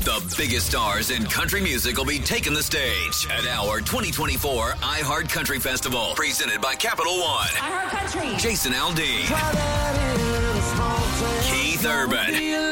The biggest stars in country music will be taking the stage at our 2024 iHeart Country Festival, presented by Capital One. iHeart Country. Jason Aldean. Keith Urban.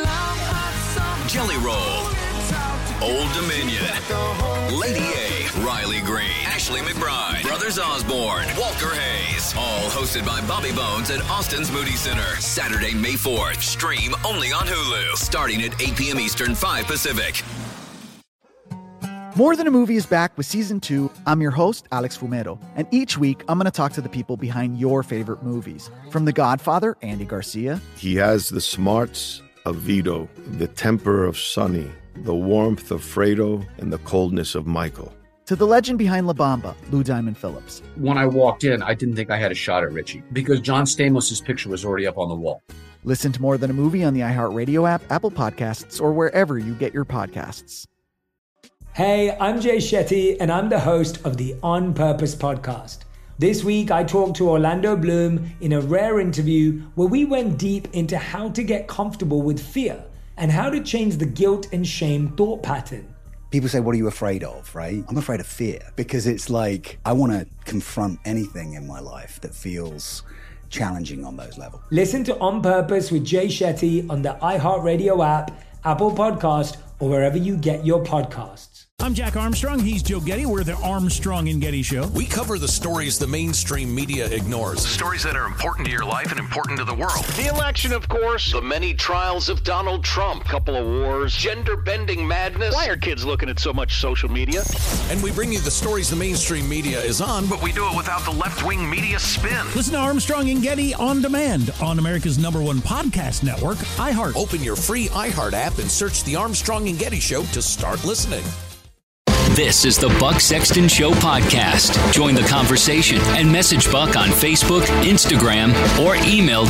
Jelly Roll. Old Dominion. Lady A. Riley Green. Ashley McBride. Brothers Osborne. Walker Hayes. All hosted by Bobby Bones at Austin's Moody Center. Saturday, May 4th. Stream only on Hulu. Starting at 8 p.m. Eastern, 5 Pacific. More Than a Movie is back with Season 2. I'm your host, Alex Fumero, and each week I'm going to talk to the people behind your favorite movies. From The Godfather, Andy Garcia. He has the smarts of Vito, the temper of Sonny, the warmth of Fredo, and the coldness of Michael. To the legend behind La Bamba, Lou Diamond Phillips. When I walked in, I didn't think I had a shot at Richie because John Stamos' picture was already up on the wall. Listen to More Than a Movie on the iHeartRadio app, Apple Podcasts, or wherever you get your podcasts. Hey, I'm Jay Shetty, and I'm the host of the On Purpose podcast. This week, I talked to Orlando Bloom in a rare interview where we went deep into how to get comfortable with fear and how to change the guilt and shame thought pattern. People say, what are you afraid of, right? I'm afraid of fear because it's like I want to confront anything in my life that feels challenging on those levels. Listen to On Purpose with Jay Shetty on the iHeartRadio app, Apple Podcast, or wherever you get your podcasts. I'm Jack Armstrong. He's Joe Getty. We're the Armstrong and Getty Show. We cover the stories the mainstream media ignores. Stories that are important to your life and important to the world. The election, of course. The many trials of Donald Trump. Couple of wars. Gender-bending madness. Why are kids looking at so much social media? And we bring you the stories the mainstream media is on, but we do it without the left-wing media spin. Listen to Armstrong and Getty on demand on America's #1 podcast network, iHeart. Open your free iHeart app and search the Armstrong and Getty Show to start listening. This is the Buck Sexton Show podcast. Join the conversation and message Buck on Facebook, Instagram, or email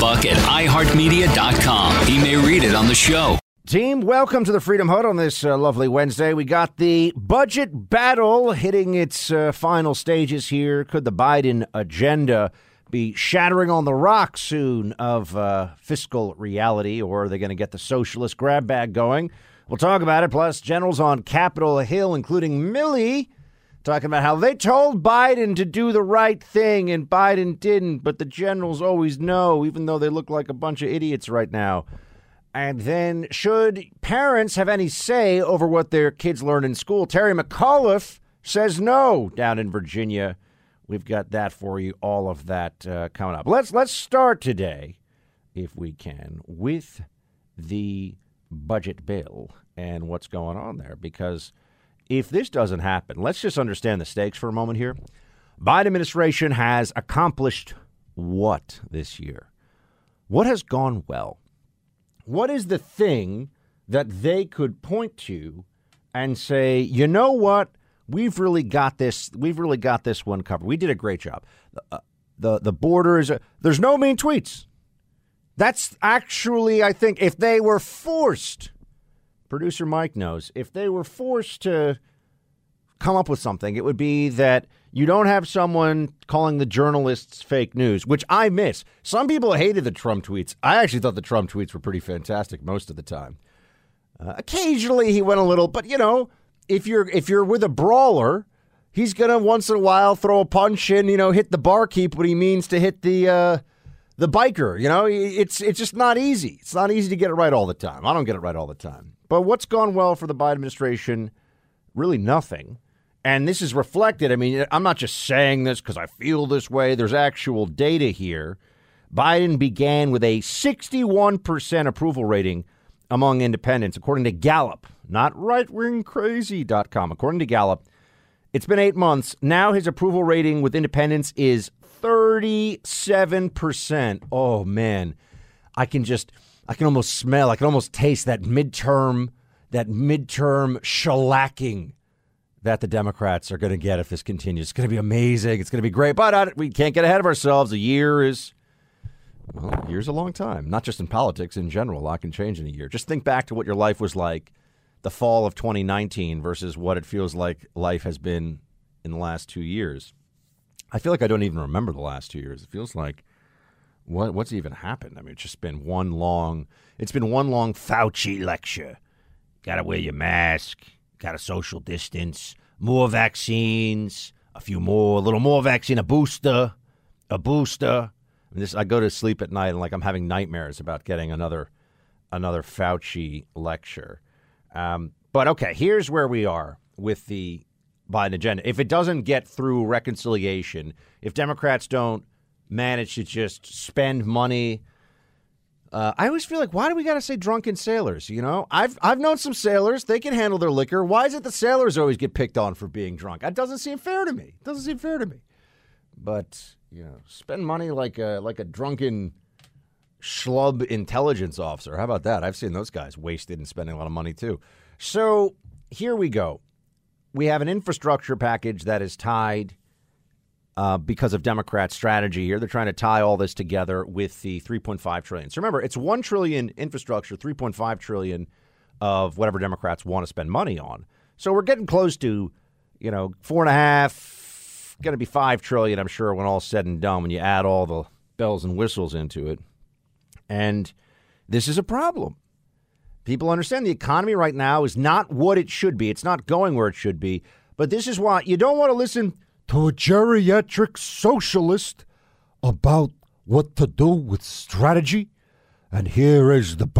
teambuck@iheartmedia.com. He may read it on the show. Team, welcome to the Freedom Hut on this lovely Wednesday. We got the budget battle hitting its final stages here. Could the Biden agenda be shattering on the rock soon of fiscal reality, or are they going to get the socialist grab bag going? We'll talk about it, plus generals on Capitol Hill, including Milley, talking about how they told Biden to do the right thing and Biden didn't, but the generals always know, even though they look like a bunch of idiots right now. And then, should parents have any say over what their kids learn in school? Terry McAuliffe says no down in Virginia. We've got that for you, all of that coming up. Let's start today, if we can, with the budget bill and what's going on there, because if this doesn't happen, let's just understand the stakes for a moment here. Biden administration has accomplished what this year? What has gone well? What is the thing that they could point to and say, you know what? We've really got this. We've really got this one covered. We did a great job. The border is there's no mean tweets. That's actually, I think, if they were forced, producer Mike knows, if they were forced to come up with something, it would be that you don't have someone calling the journalists fake news, which I miss. Some people hated the Trump tweets. I actually thought the Trump tweets were pretty fantastic most of the time. Occasionally he went a little, but, you know, if you're with a brawler, he's going to once in a while throw a punch and, you know, hit the barkeep when he means to hit the biker. You know, it's just not easy. It's not easy to get it right all the time. I don't get it right all the time. But what's gone well for the Biden administration? Really nothing. And this is reflected. I mean, I'm not just saying this because I feel this way. There's actual data here. Biden began with a 61% approval rating among independents, according to Gallup, not rightwingcrazy.com. According to Gallup, it's been 8 months. Now his approval rating with independents is 37%. Oh, man. I can almost smell, I can almost taste that midterm shellacking that the Democrats are going to get if this continues. It's going to be amazing. It's going to be great. But we can't get ahead of ourselves. A year's a long time, not just in politics, in general. A lot can change in a year. Just think back to what your life was like the fall of 2019 versus what it feels like life has been in the last 2 years. I feel like I don't even remember the last 2 years. It feels like what's even happened? I mean, it's just been one long Fauci lecture. got to wear your mask, got to social distance, more vaccines, a little more vaccine, a booster. And I go to sleep at night and like I'm having nightmares about getting another Fauci lecture. But okay, here's where we are with the Biden agenda. If it doesn't get through reconciliation, if Democrats don't manage to just spend money, I always feel like, why do we got to say drunken sailors? You know, I've known some sailors. They can handle their liquor. Why is it the sailors always get picked on for being drunk? That doesn't seem fair to me. But, you know, spend money like a drunken schlub intelligence officer. How about that? I've seen those guys wasted and spending a lot of money, too. So here we go. We have an infrastructure package that is tied because of Democrat strategy here. They're trying to tie all this together with the $3.5 trillion. So remember, it's $1 trillion infrastructure, $3.5 trillion of whatever Democrats want to spend money on. So we're getting close to, you know, 4.5, going to be $5 trillion, I'm sure, when all's said and done, when you add all the bells and whistles into it. And this is a problem. People understand the economy right now is not what it should be. It's not going where it should be. But this is why you don't want to listen to a geriatric socialist about what to do with strategy. And here is the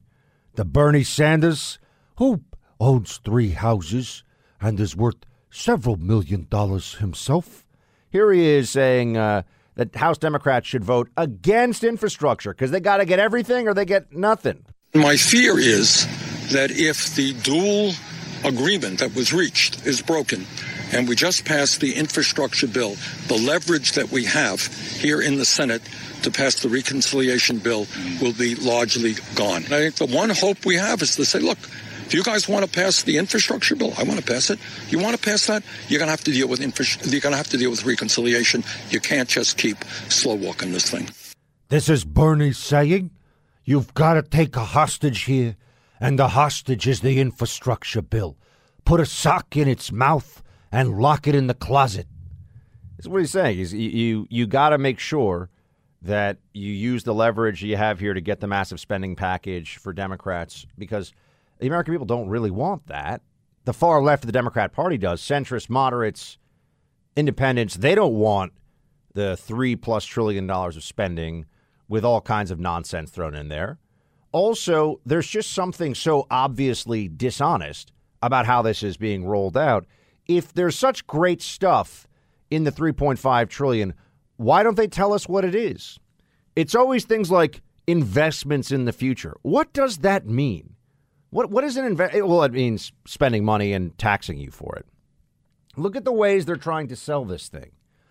Bernie Sanders, who owns 3 houses and is worth several $1 million himself. Here he is saying that House Democrats should vote against infrastructure because they got to get everything or they get nothing. My fear is that if the dual agreement that was reached is broken and we just passed the infrastructure bill, the leverage that we have here in the Senate to pass the reconciliation bill will be largely gone. And I think the one hope we have is to say, look, if you guys want to pass the infrastructure bill, I want to pass it. You want to pass that? You're going to have to deal with you're going to have to deal with reconciliation. You can't just keep slow walking this thing. This is Bernie saying, you've got to take a hostage here, and the hostage is the infrastructure bill. Put a sock in its mouth and lock it in the closet. That's what he's saying. You got to make sure that you use the leverage you have here to get the massive spending package for Democrats, because the American people don't really want that. The far left of the Democrat Party does. Centrists, moderates, independents, they don't want the $3+ trillion of spending with all kinds of nonsense thrown in there. Also, there's just something so obviously dishonest about how this is being rolled out. If there's such great stuff in the $3.5 trillion, why don't they tell us what it is? It's always things like investments in the future. What does that mean? What is an investment? Well, it means spending money and taxing you for it. Look at the ways they're trying to sell this thing.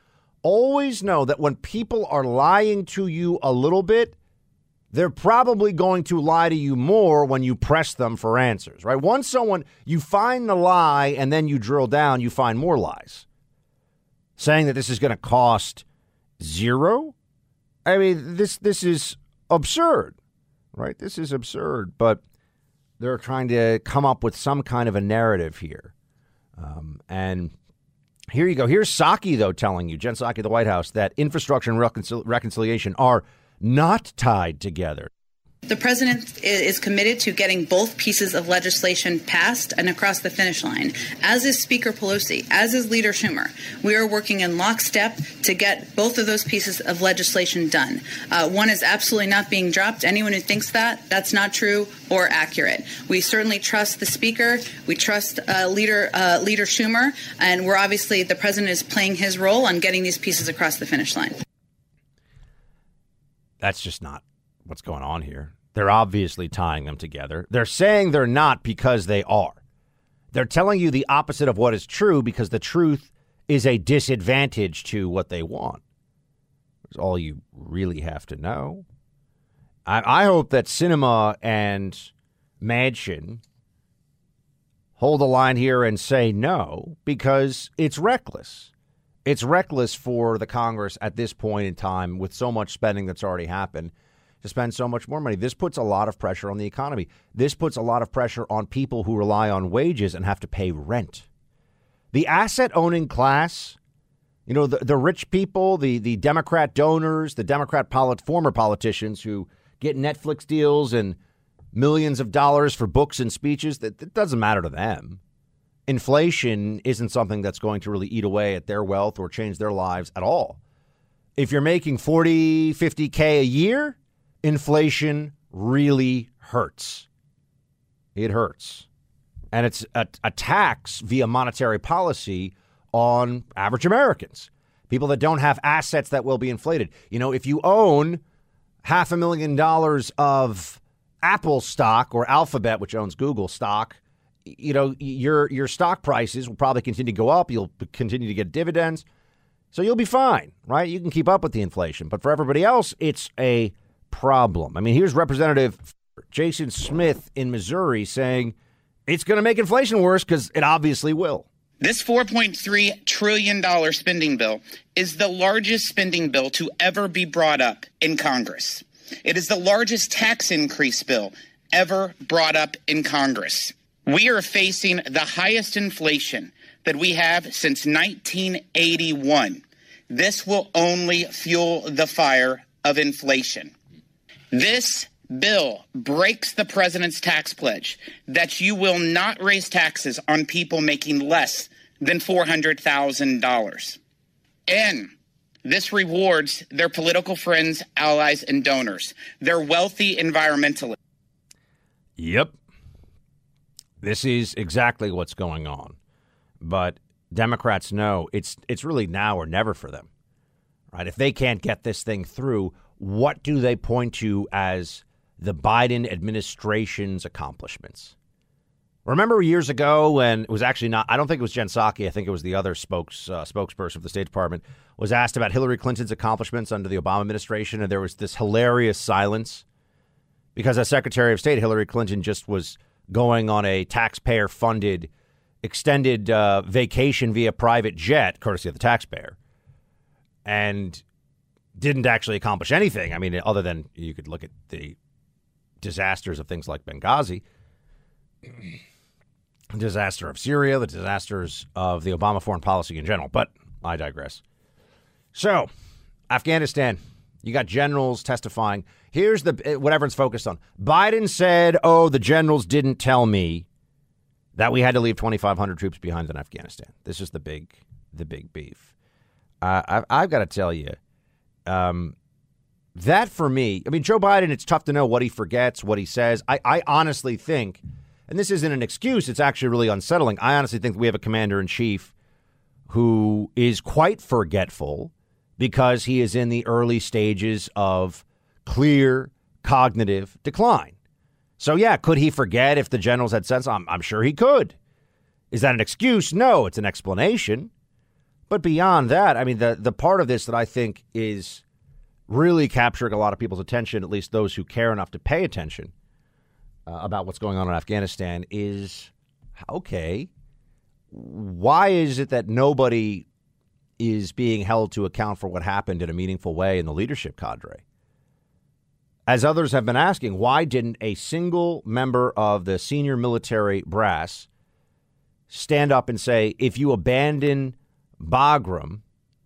Always know that when people are lying to you a little bit, they're probably going to lie to you more when you press them for answers, right? Once you find the lie and then you drill down, you find more lies. Saying that this is going to cost zero? I mean, this is absurd, right? This is absurd, but they're trying to come up with some kind of a narrative here. And here you go. Here's Psaki, though, telling you, Jen Psaki of the White House, that infrastructure and reconciliation are not tied together. The president is committed to getting both pieces of legislation passed and across the finish line, as is Speaker Pelosi, as is Leader Schumer. We are working in lockstep to get both of those pieces of legislation done. One is absolutely not being dropped. Anyone who thinks that's not true or accurate. We certainly trust the Speaker. We trust Leader Schumer. And the president is playing his role on getting these pieces across the finish line. That's just not what's going on here. They're obviously tying them together. They're saying they're not because they are. They're telling you the opposite of what is true because the truth is a disadvantage to what they want. That's all you really have to know. I hope that Sinema and Manchin hold the line here and say no because it's reckless. It's reckless for the Congress at this point in time with so much spending that's already happened to spend so much more money. This puts a lot of pressure on the economy. This puts a lot of pressure on people who rely on wages and have to pay rent. The asset-owning class, the rich people, the Democrat donors, the Democrat former politicians who get Netflix deals and millions of dollars for books and speeches. That doesn't matter to them. Inflation isn't something that's going to really eat away at their wealth or change their lives at all. If you're making 40, 50K a year, inflation really hurts. It hurts. And it's a tax via monetary policy on average Americans, people that don't have assets that will be inflated. You know, if you own $500,000 of Apple stock or Alphabet, which owns Google stock, you know, your stock prices will probably continue to go up. You'll continue to get dividends. So you'll be fine, right? You can keep up with the inflation. But for everybody else, it's a problem. I mean, here's Representative Jason Smith in Missouri saying it's going to make inflation worse because it obviously will. This $4.3 trillion spending bill is the largest spending bill to ever be brought up in Congress. It is the largest tax increase bill ever brought up in Congress. We are facing the highest inflation that we have since 1981. This will only fuel the fire of inflation. This bill breaks the president's tax pledge that you will not raise taxes on people making less than $400,000. And this rewards their political friends, allies, and donors. They're wealthy environmentalists. Yep. This is exactly what's going on. But Democrats know it's really now or never for them, right? If they can't get this thing through, what do they point to as the Biden administration's accomplishments? Remember years ago when it was actually not, I don't think it was Jen Psaki, I think it was the other spokesperson of the State Department, was asked about Hillary Clinton's accomplishments under the Obama administration, and there was this hilarious silence because as Secretary of State, Hillary Clinton just was going on a taxpayer-funded extended vacation via private jet, courtesy of the taxpayer, and didn't actually accomplish anything. I mean, other than you could look at the disasters of things like Benghazi, the disaster of Syria, the disasters of the Obama foreign policy in general. But I digress. So, Afghanistan, you got generals testifying. Here's what everyone's focused on. Biden said, the generals didn't tell me that we had to leave 2,500 troops behind in Afghanistan. This is the big beef. I've got to tell you, that for me, I mean, Joe Biden, it's tough to know what he forgets, what he says. I honestly think, and this isn't an excuse, it's actually really unsettling. I honestly think we have a commander-in-chief who is quite forgetful because he is in the early stages of clear cognitive decline. So, yeah, could he forget if the generals had said so? I'm sure he could. Is that an excuse? No, it's an explanation. But beyond that, I mean, the part of this that I think is really capturing a lot of people's attention, at least those who care enough to pay attention about what's going on in Afghanistan, is, okay, why is it that nobody is being held to account for what happened in a meaningful way in the leadership cadre? As others have been asking, why didn't a single member of the senior military brass stand up and say, if you abandon Bagram,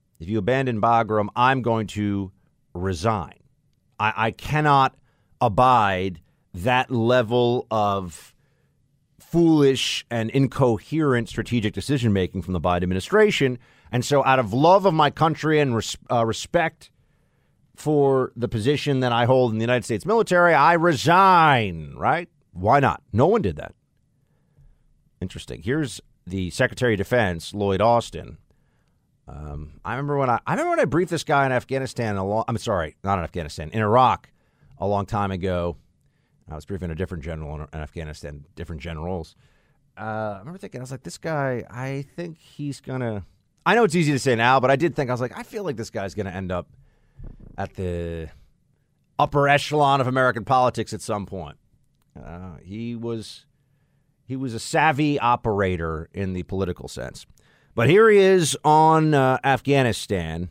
I'm going to resign. I cannot abide that level of foolish and incoherent strategic decision-making from the Biden administration. And so out of love of my country and respect for the position that I hold in the United States military, I resign, right? Why not? No one did that. Interesting. Here's the Secretary of Defense, Lloyd Austin. I remember when I briefed this guy in Afghanistan in Iraq a long time ago. I was briefing a different general in Afghanistan, different generals. I remember thinking, I was like, this guy, I think he's going to, I know it's easy to say now, but I did think, I was like, I feel like this guy's going to end up at the upper echelon of American politics at some point. He was a savvy operator in the political sense. But here he is on Afghanistan.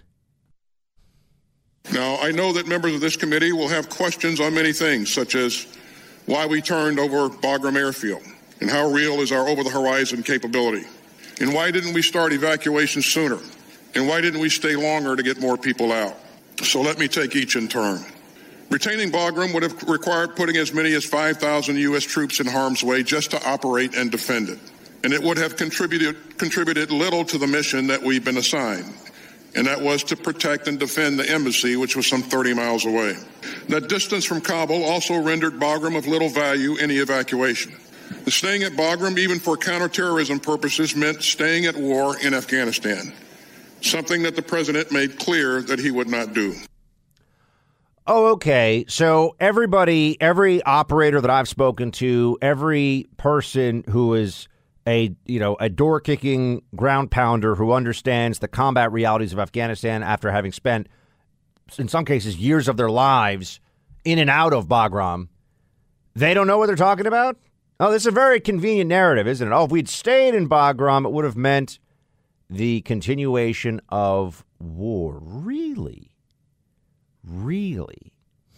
Now, I know that members of this committee will have questions on many things, such as why we turned over Bagram Airfield and how real is our over-the-horizon capability, and why didn't we start evacuation sooner, and why didn't we stay longer to get more people out. So let me take each in turn. Retaining Bagram would have required putting as many as 5,000 U.S. troops in harm's way just to operate and defend it. And it would have contributed little to the mission that we've been assigned, and that was to protect and defend the embassy, which was some 30 miles away. That distance from Kabul also rendered Bagram of little value in the evacuation. The staying at Bagram, even for counterterrorism purposes, meant staying at war in Afghanistan, something that the president made clear that he would not do. Oh, okay. So every operator that I've spoken to, every person who is a door-kicking ground pounder who understands the combat realities of Afghanistan after having spent, in some cases, years of their lives in and out of Bagram, they don't know what they're talking about? Oh, this is a very convenient narrative, isn't it? Oh, if we'd stayed in Bagram, it would have meant the continuation of war. Really? Really?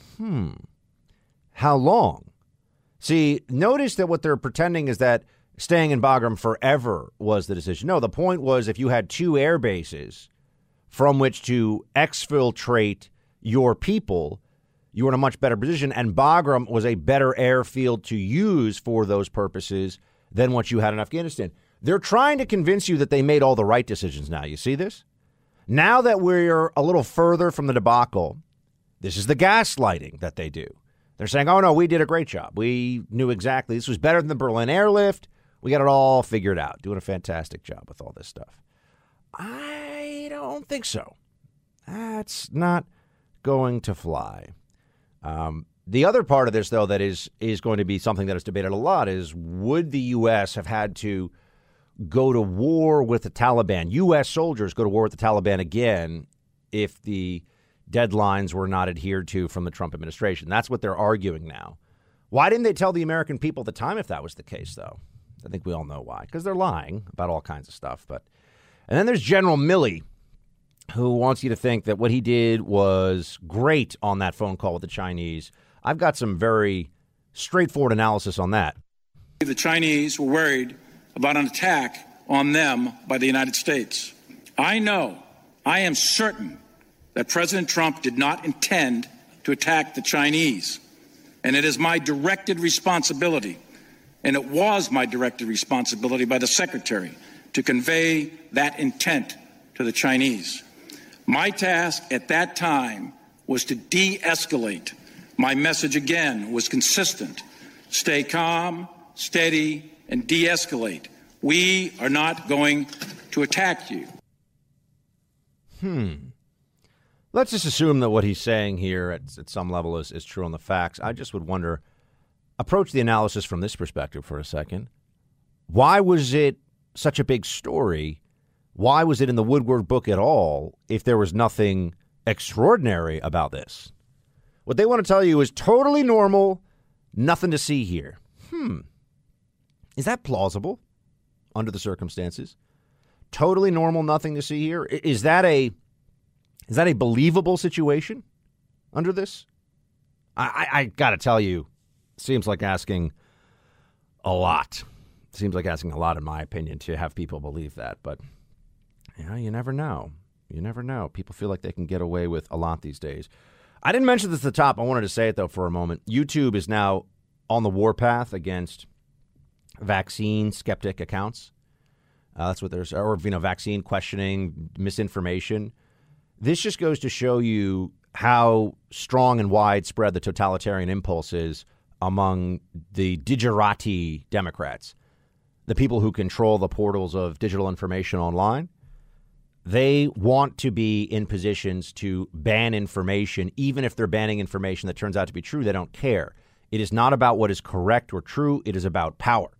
How long? See, notice that what they're pretending is that staying in Bagram forever was the decision. No, the point was if you had two air bases from which to exfiltrate your people, you were in a much better position. And Bagram was a better airfield to use for those purposes than what you had in Afghanistan. They're trying to convince you that they made all the right decisions now. You see this? Now that we're a little further from the debacle, this is the gaslighting that they do. They're saying, oh, no, we did a great job. We knew exactly. This was better than the Berlin airlift. We got it all figured out. Doing a fantastic job with all this stuff. I don't think so. That's not going to fly. The other part of this, though, that is going to be something that is debated a lot is, would the U.S. have had to go to war with the Taliban, U.S. soldiers go to war with the Taliban again if the deadlines were not adhered to from the Trump administration? That's what they're arguing now. Why didn't they tell the American people at the time if that was the case, though? I think we all know why, because they're lying about all kinds of stuff. And then there's General Milley, who wants you to think that what he did was great on that phone call with the Chinese. I've got some very straightforward analysis on that. The Chinese were worried about an attack on them by the United States. I am certain that President Trump did not intend to attack the Chinese. And it is my directed responsibility, and it was my directed responsibility by the Secretary, to convey that intent to the Chinese. My task at that time was to de-escalate. My message, again, was consistent. Stay calm, steady, and de-escalate. We are not going to attack you. Let's just assume that what he's saying here at some level is true on the facts. I just would wonder, approach the analysis from this perspective for a second. Why was it such a big story? Why was it in the Woodward book at all if there was nothing extraordinary about this? What they want to tell you is totally normal, nothing to see here. Is that plausible under the circumstances? Totally normal, nothing to see here? Is that a believable situation under this? I got to tell you, seems like asking a lot. Seems like asking a lot, in my opinion, to have people believe that. But you never know. You never know. People feel like they can get away with a lot these days. I didn't mention this at the top. I wanted to say it, though, for a moment. YouTube is now on the warpath against vaccine skeptic accounts. That's what there's, or vaccine questioning, misinformation. This just goes to show you how strong and widespread the totalitarian impulse is among the digerati Democrats, the people who control the portals of digital information online. They want to be in positions to ban information, even if they're banning information that turns out to be true. They don't care. It is not about what is correct or true. It is about power.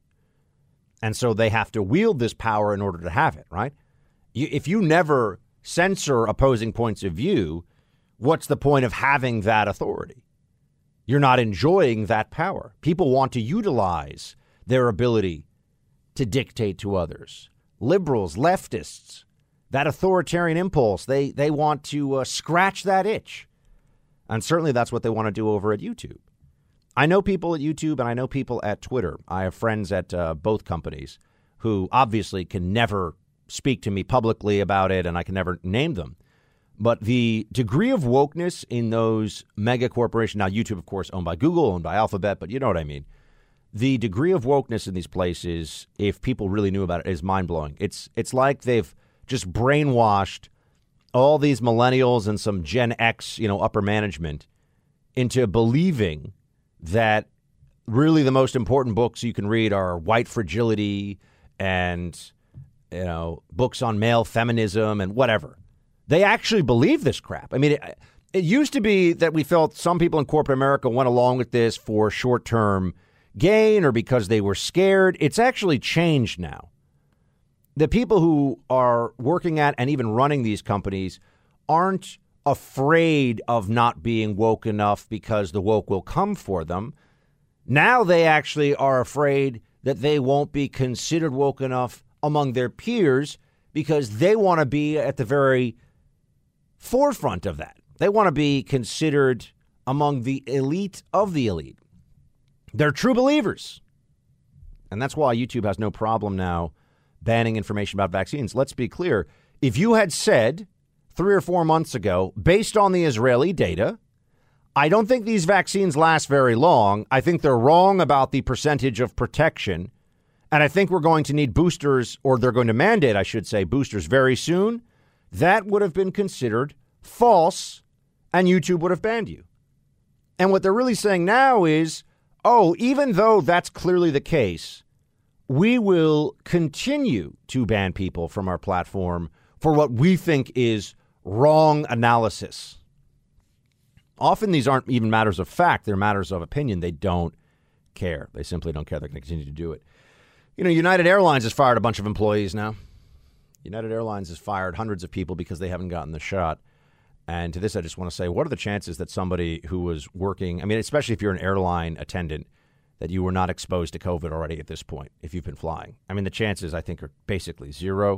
And so they have to wield this power in order to have it, right? If you never censor opposing points of view, what's the point of having that authority? You're not enjoying that power. People want to utilize their ability to dictate to others. Liberals, leftists, that authoritarian impulse, they want to scratch that itch. And certainly that's what they want to do over at YouTube. I know people at YouTube and I know people at Twitter. I have friends at both companies who obviously can never speak to me publicly about it, and I can never name them. But the degree of wokeness in those mega corporations, now YouTube, of course, owned by Google, owned by Alphabet, but you know what I mean. The degree of wokeness in these places, if people really knew about it, is mind-blowing. It's like they've just brainwashed all these millennials and some Gen X, upper management into believing that really the most important books you can read are White Fragility and, books on male feminism and whatever. They actually believe this crap. I mean, it used to be that we felt some people in corporate America went along with this for short-term gain or because they were scared. It's actually changed now. The people who are working at and even running these companies aren't afraid of not being woke enough because the woke will come for them. Now they actually are afraid that they won't be considered woke enough among their peers because they want to be at the very forefront of that. They want to be considered among the elite of the elite. They're true believers. And that's why YouTube has no problem now banning information about vaccines. Let's be clear. If you had said 3 or 4 months ago, based on the Israeli data, I don't think these vaccines last very long. I think they're wrong about the percentage of protection. And I think we're going to need boosters, or they're going to mandate, I should say, boosters very soon. That would have been considered false, and YouTube would have banned you. And what they're really saying now is, even though that's clearly the case, we will continue to ban people from our platform for what we think is wrong analysis. Often these aren't even matters of fact. They're matters of opinion. They don't care. They simply don't care. They're going to continue to do it. United Airlines has fired a bunch of employees now. United Airlines has fired hundreds of people because they haven't gotten the shot. And to this, I just want to say, what are the chances that somebody who was working, especially if you're an airline attendant, that you were not exposed to COVID already at this point, if you've been flying? The chances, I think, are basically zero.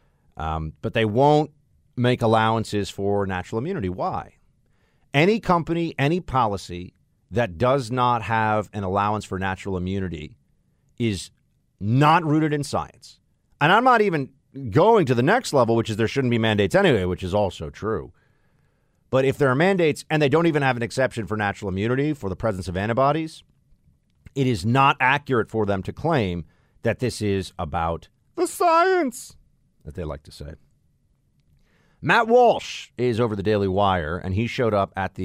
But they won't make allowances for natural immunity. Why? Any company, any policy that does not have an allowance for natural immunity is not rooted in science. And I'm not even going to the next level, which is there shouldn't be mandates anyway, which is also true. But if there are mandates and they don't even have an exception for natural immunity for the presence of antibodies, it is not accurate for them to claim that this is about the science, that they like to say. Matt Walsh is over the Daily Wire, and he showed up at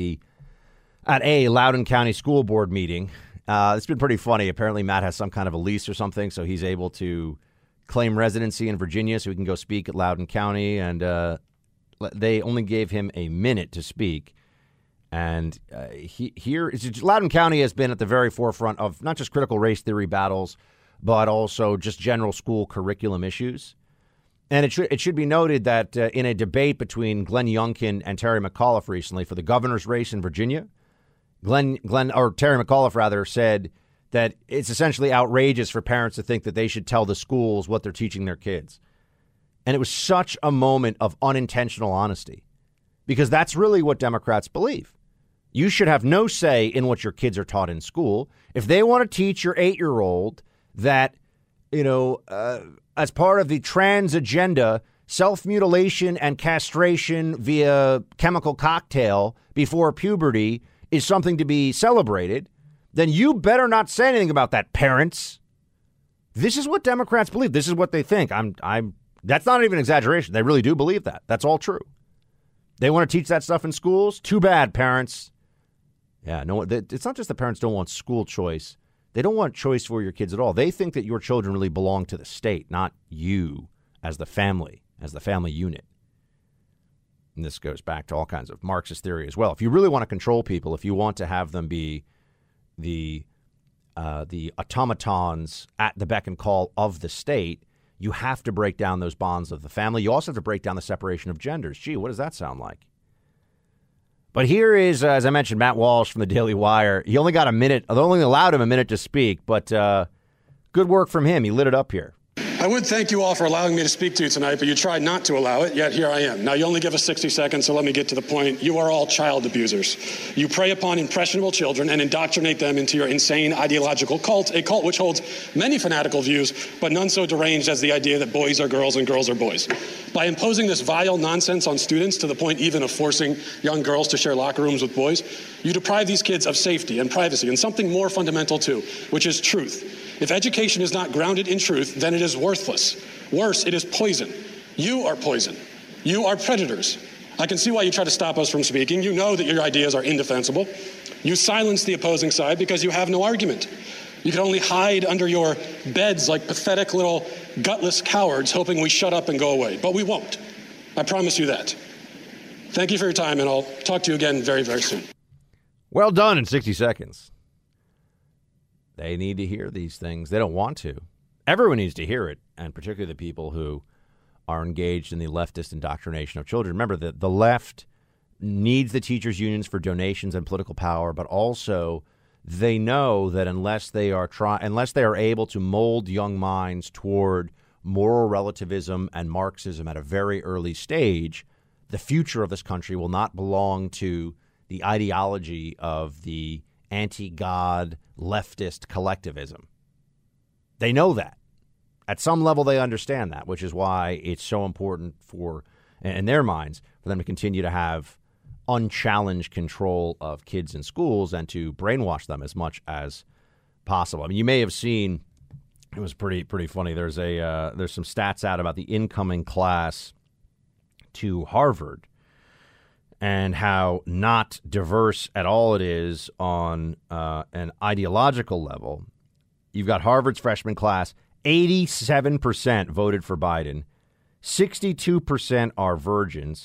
a Loudoun County School Board meeting. It's been pretty funny. Apparently, Matt has some kind of a lease or something, so he's able to claim residency in Virginia so he can go speak at Loudoun County. And they only gave him a minute to speak. And Loudoun County has been at the very forefront of not just critical race theory battles, but also just general school curriculum issues. And it should be noted that in a debate between Glenn Youngkin and Terry McAuliffe recently for the governor's race in Virginia, Terry McAuliffe said that it's essentially outrageous for parents to think that they should tell the schools what they're teaching their kids. And it was such a moment of unintentional honesty, because that's really what Democrats believe. You should have no say in what your kids are taught in school. If they want to teach your 8-year-old that, as part of the trans agenda, self-mutilation and castration via chemical cocktail before puberty is something to be celebrated, then you better not say anything about that, parents. This is what Democrats believe. This is what they think. That's not even an exaggeration. They really do believe that. That's all true. They want to teach that stuff in schools? Too bad, parents. Yeah, no, it's not just the parents don't want school choice. They don't want choice for your kids at all. They think that your children really belong to the state, not you as the family unit. And this goes back to all kinds of Marxist theory as well. If you really want to control people, if you want to have them be the automatons at the beck and call of the state, you have to break down those bonds of the family. You also have to break down the separation of genders. Gee, what does that sound like? But here is, as I mentioned, Matt Walsh from the Daily Wire. He only got a minute. They only allowed him a minute to speak, but good work from him. He lit it up here. I would thank you all for allowing me to speak to you tonight, but you tried not to allow it, yet here I am. Now, you only give us 60 seconds, so let me get to the point. You are all child abusers. You prey upon impressionable children and indoctrinate them into your insane ideological cult, a cult which holds many fanatical views, but none so deranged as the idea that boys are girls and girls are boys. By imposing this vile nonsense on students to the point even of forcing young girls to share locker rooms with boys, you deprive these kids of safety and privacy and something more fundamental too, which is truth. If education is not grounded in truth, then it is worthless. Worse, it is poison. You are poison. You are predators. I can see why you try to stop us from speaking. You know that your ideas are indefensible. You silence the opposing side because you have no argument. You can only hide under your beds like pathetic little gutless cowards hoping we shut up and go away. But we won't. I promise you that. Thank you for your time, and I'll talk to you again very, very soon. Well done in 60 seconds. They need to hear these things. They don't want to. Everyone needs to hear it, and particularly the people who are engaged in the leftist indoctrination of children. Remember that the left needs the teachers' unions for donations and political power, but also they know that unless they are able to mold young minds toward moral relativism and Marxism at a very early stage, the future of this country will not belong to the ideology of the anti-God leftist collectivism. They know that. At some level, they understand that, which is why it's so important for, in their minds, for them to continue to have unchallenged control of kids in schools and to brainwash them as much as possible. I mean, you may have seen, it was pretty funny. There's some stats out about the incoming class to Harvard and how not diverse at all it is on an ideological level. You've got Harvard's freshman class, 87% voted for Biden, 62% are virgins,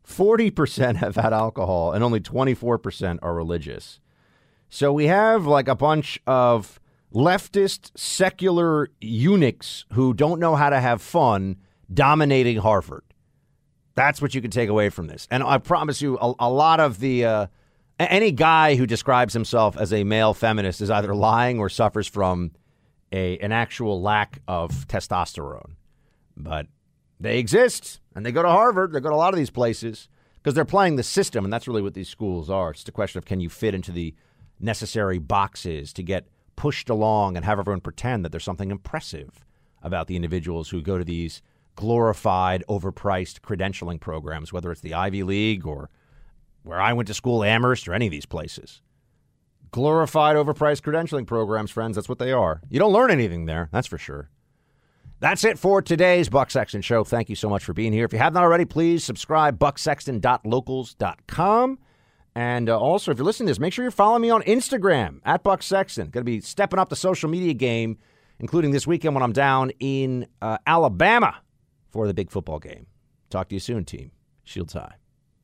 40% have had alcohol, and only 24% are religious. So we have like a bunch of leftist secular eunuchs who don't know how to have fun dominating Harvard. That's what you can take away from this. And I promise you, a lot of the any guy who describes himself as a male feminist is either lying or suffers from an actual lack of testosterone. But they exist, and they go to Harvard. They go to a lot of these places because they're playing the system, and that's really what these schools are. It's just a question of, can you fit into the necessary boxes to get pushed along and have everyone pretend that there's something impressive about the individuals who go to these glorified, overpriced credentialing programs, whether it's the Ivy League or where I went to school, Amherst, or any of these places. Glorified, overpriced credentialing programs, friends, that's what they are. You don't learn anything there, that's for sure. That's it for today's Buck Sexton Show. Thank you so much for being here. If you haven't already, please subscribe, bucksexton.locals.com. And also, if you're listening to this, make sure you're following me on Instagram, at Buck Sexton. Going to be stepping up the social media game, including this weekend when I'm down in Alabama for the big football game. Talk to you soon, team. Shields high.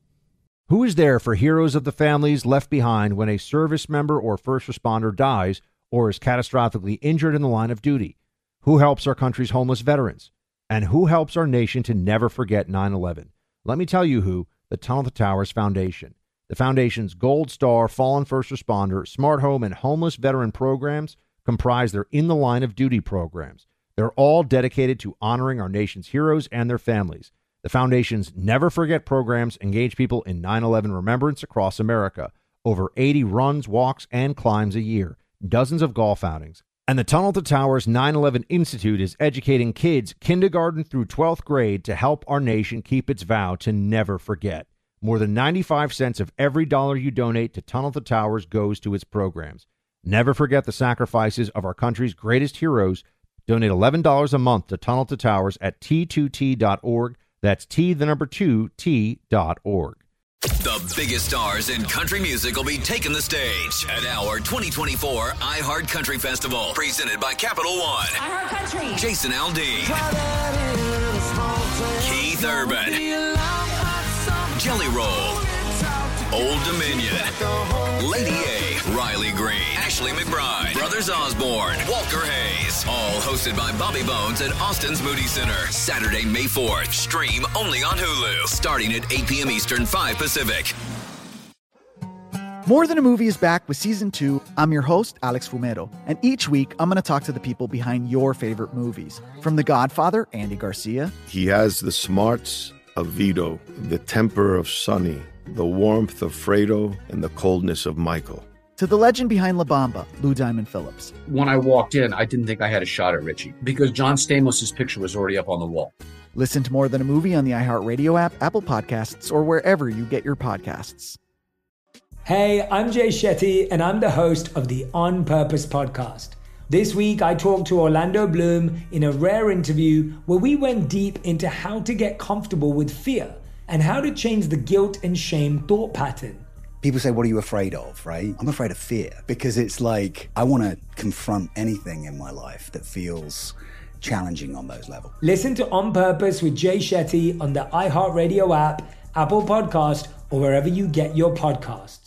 Who is there for heroes of the families left behind when a service member or first responder dies or is catastrophically injured in the line of duty? Who helps our country's homeless veterans? And who helps our nation to never forget 9/11? Let me tell you who, the Tunnel to Towers Foundation. The Foundation's Gold Star Fallen First Responder, Smart Home, and Homeless Veteran programs comprise their In the Line of Duty programs. They're all dedicated to honoring our nation's heroes and their families. The Foundation's Never Forget programs engage people in 9/11 remembrance across America. Over 80 runs, walks, and climbs a year. Dozens of golf outings. And the Tunnel to Towers 9/11 Institute is educating kids kindergarten through 12th grade to help our nation keep its vow to never forget. More than 95 cents of every dollar you donate to Tunnel to Towers goes to its programs. Never forget the sacrifices of our country's greatest heroes. Donate $11 a month to Tunnel to Towers at T2T.org. That's T2T.org. The biggest stars in country music will be taking the stage at our 2024 iHeart Country Festival, presented by Capital One. iHeart Country. Jason Aldean, Keith Urban, Jelly Roll, Old Dominion, Lady A, Riley Green, Ashley McBride, Brothers Osborne, Walker Hayes. All hosted by Bobby Bones at Austin's Moody Center. Saturday, May 4th. Stream only on Hulu. Starting at 8 p.m. Eastern, 5 Pacific. More Than a Movie is back with Season 2. I'm your host, Alex Fumero, and each week I'm going to talk to the people behind your favorite movies. From The Godfather, Andy Garcia. He has the smarts of Vito, the temper of Sonny, the warmth of Fredo, and the coldness of Michael. To the legend behind La Bamba, Lou Diamond Phillips. When I walked in, I didn't think I had a shot at Richie because John Stamos' picture was already up on the wall. Listen to More Than a Movie on the iHeartRadio app, Apple Podcasts, or wherever you get your podcasts. Hey, I'm Jay Shetty, and I'm the host of the On Purpose podcast. This week, I talked to Orlando Bloom in a rare interview where we went deep into how to get comfortable with fear and how to change the guilt and shame thought pattern. People say, what are you afraid of, right? I'm afraid of fear because it's like I want to confront anything in my life that feels challenging on those levels. Listen to On Purpose with Jay Shetty on the iHeartRadio app, Apple Podcast, or wherever you get your podcasts.